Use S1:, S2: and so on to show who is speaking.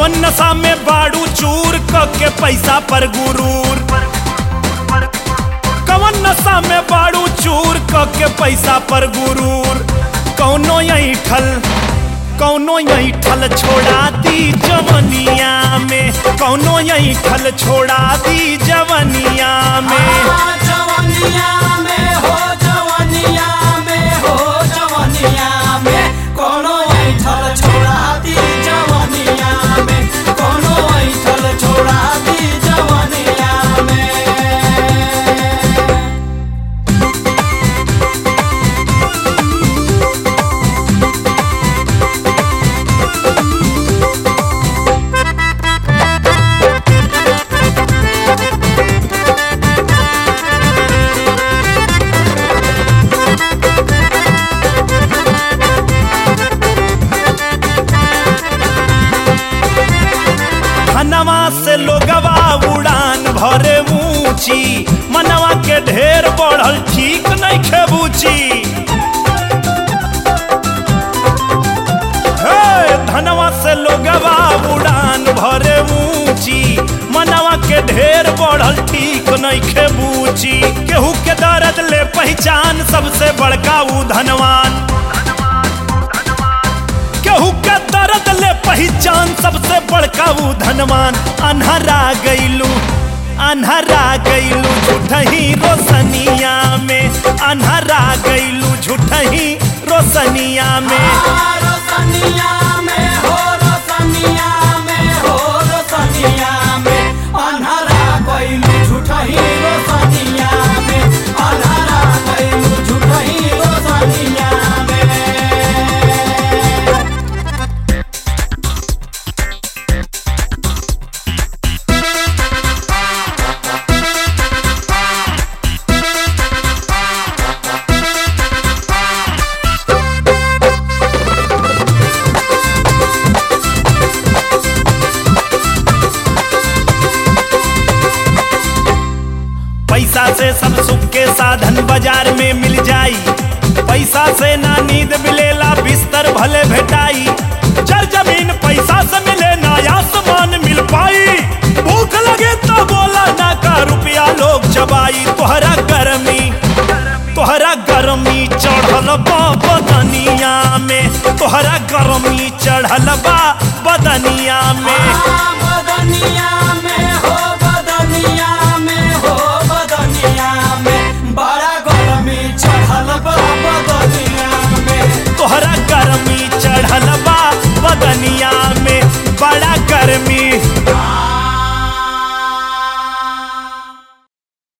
S1: कवन नशा में बाड़ू चूर के पैसा पर गुरूर, कवन नशा में बाड़ू चूर के पैसा पर गुरूर। कौनो यही ठल छोड़ा दी जवनिया में, कौनो यही ठल छोड़ा दी जवनिया में।
S2: जवनिया में हो, जवनिया में हो, जवनिया में कोनो यही ठल छोड़ा दी जवनिया में, कोनो यही ठल छोड़ा दी जवनिया में।
S1: धनवा से लोगवा उड़ान भरे ऊंची, मनवा के ढेर बढ़ल ठीक नहीं खेबूची। धनवा से लोगवा उड़ान भरे ऊंची, मनवा के ढेर बढ़ल ठीक नहीं खेबूची। केहू के दर्द ले पहचान सबसे बड़का ऊ धनवान, केहू के दर्द ले पहचान सबसे बड़का ऊ धनवान। अन्हरा गईलू झूठही रोशनिया में, अन्हरा गईलू झूठही रोशनिया में।
S2: रोशनिया में हो, रोशनिया में हो, रोशनिया में अन्हरा गईलू झूठही रोशनिया में, अन्हरा गईलू झूठही रोशनिया में।
S1: पैसा से सब सुख के साधन बाजार में मिल जाई, पैसा से ना नींद मिलेला बिस्तर भले भेटाई। जर जमीन पैसा से मिले ना आसमान मिल पाई, भूख लगे तो बोला ना का रुपया लोग चबाई। तोहरा गर्मी चढ़ल बा बदनिया में, तोहरा गर्मी चढ़ल बा बदनिया में।
S2: बदनिया में हो, बदनिया में हो, बदनिया में बड़ा गर्मी चढ़ल बा बदनिया में।
S1: तोहरा गर्मी चढ़ल बा बदनिया में, बड़ा गर्मी